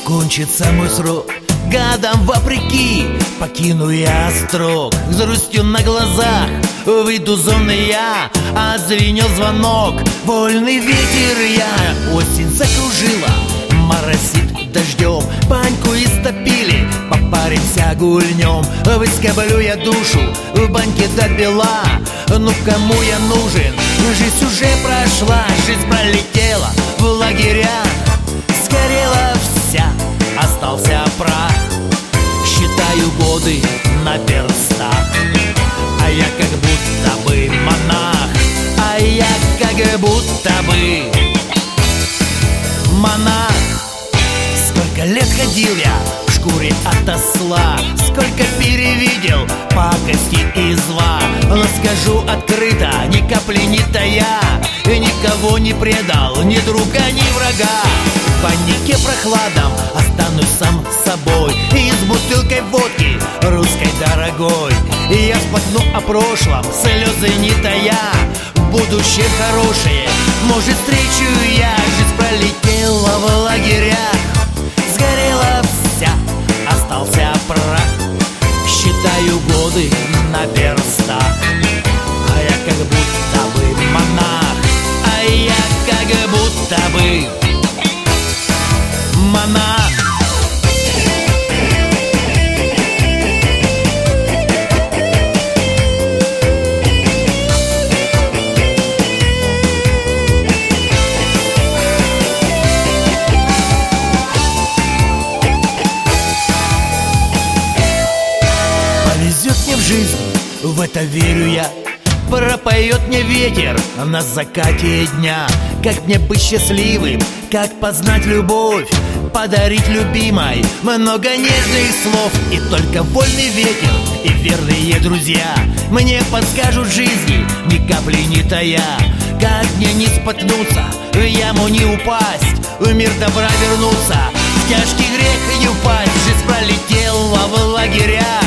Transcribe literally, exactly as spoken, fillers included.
кончится мой срок, годам вопреки покину я острог. С грустью на глазах выйду зоны я, а звенел звонок, вольный ветер я. Осень закружила, моросит дождем, баньку истопили, попаримся гульнем. Выскоблю я душу в баньке до бела, ну кому я нужен? Жизнь уже прошла, жизнь пролетела в лагерях, сгорела вся, остался прах. Считаю годы на перстах, а я как будто бы монах, а я как будто бы монах. Сколько лет ходил я в шкуре от осла, сколько перевидел пакости и зла. Но скажу открыто, ни капли не тая, никого не предал, ни друга, ни врага. В панике прохладом останусь сам собой, и с бутылкой водки русской дорогой. И я вспомну о прошлом, слезы не тая, будущее хорошее, может, встречу я. Жизнь пролетела в лагерях, сгорела вся, остался прах. Считаю годы на перстах, а я как будто бы монах, а я как будто бы монах. Повезет мне в жизнь, в это верю я. Пропоет мне ветер на закате дня. Как мне быть счастливым, как познать любовь, подарить любимой много нежных слов. И только вольный ветер и верные друзья мне подскажут жизни, ни капли не тая. Как мне не споткнуться, в яму не упасть, в мир добра вернуться, в тяжкий грех не упасть. Жизнь пролетела в лагеря,